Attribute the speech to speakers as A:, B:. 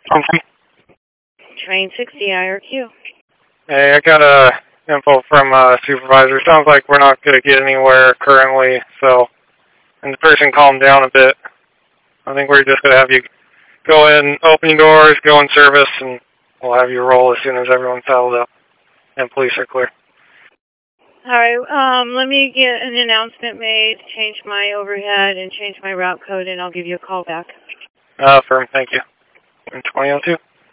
A: Train 60 IRQ.
B: Hey, I got info from supervisor. Sounds like we're not going to get anywhere currently, so, and the person calmed down a bit. I think we're just going to have you go in, open your doors, go in service, and we'll have you roll as soon as everyone's settled up and police are clear.
A: Alright, let me get an announcement made, change my overhead, and change my route code, and I'll give you a call back.
B: Firm, thank you. 2002.